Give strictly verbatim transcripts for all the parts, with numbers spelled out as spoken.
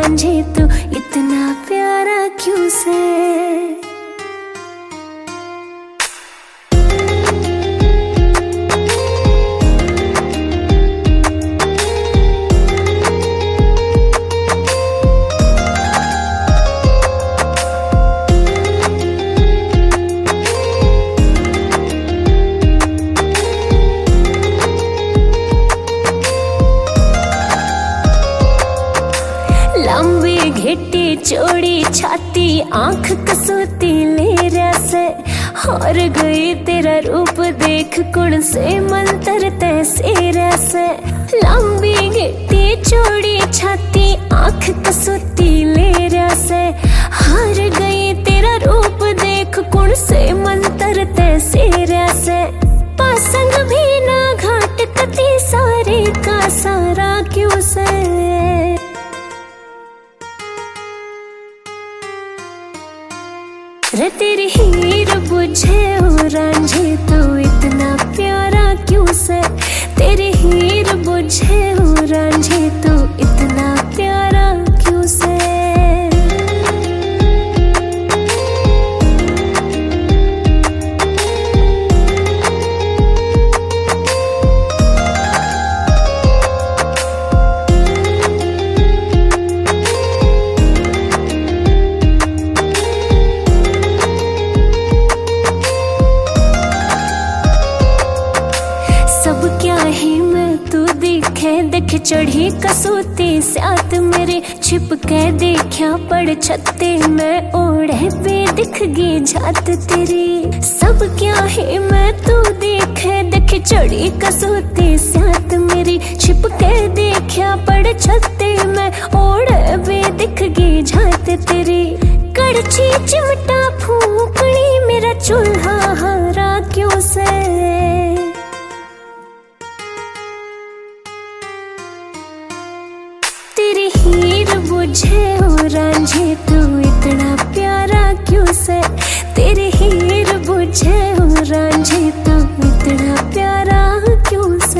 रांझे तू इतना प्यारा क्यों से। लंबी घिट्टी चौड़ी छाती आंख कसौती ले रसे, हार गई तेरा रूप देख कुण से मंतर तैसे रसे। लंबी घिट्टी चौड़ी छाती आंख कसौती ले रसे, हार गई तेरा रूप देख कुण से मंतर तैसे रसे। पासंग भी ना घाट कती सारे का सारा क्यों से। रे तेरी हीर बुझे ओ रांझे तू इतना प्यारा क्यों से। तेरी हीर बुझे ओ रांझे तू इतना प्यारा क्यों से। सब क्या ही मैं तू दिखे देख चढ़ी कसौती साथ मेरे, छिप के देखा पड़ छत्ते में ओढ़े पे दिख गई झात तेरी। सब क्या ही मैं तू देखे देख चढ़ी कसौती साथ मेरी, छिप के देखा पड़ छत्ते में ओढ़े पे दिख गई झात तेरी। कड़छी चिमटा फूकनी मेरा चूल्हा हरा क्यों से। तेरी हीर बुझे ओ रांझे तू इतना प्यारा क्यों से। तेरी हीर बुझे ओ रांझे तू इतना प्यारा क्यों से।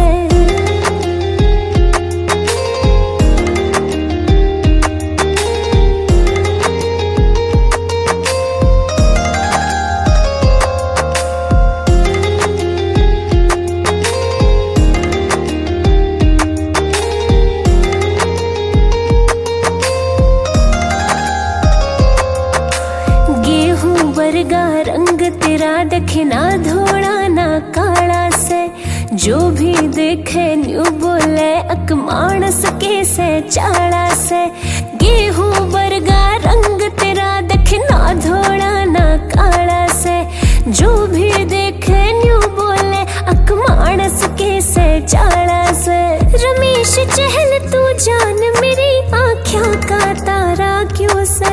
वर्गा रंग तेरा देखे ना धोड़ा ना काला से, जो भी देखे न्यू बोले अक मानस के से चाड़ा से। गेहूं वर्गा रंग तेरा देखे ना धोड़ा ना काला से, जो भी देखे न्यू बोले अक मानस के से चाड़ा से। रमेश चहल तू जान मेरी आँखों का तारा क्यों से।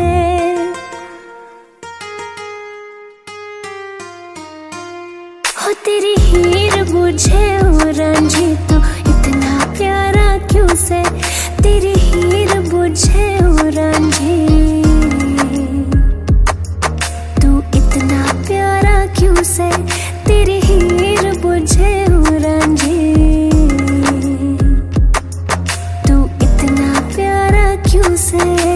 हो तेरी हीर बुझे ओ रांझे तू इतना प्यारा क्यों से। तेरी हीर बुझे ओ रांझे तू इतना प्यारा क्यों से। तेरी हीर बुझे ओ रांझे तू इतना प्यारा क्यों से।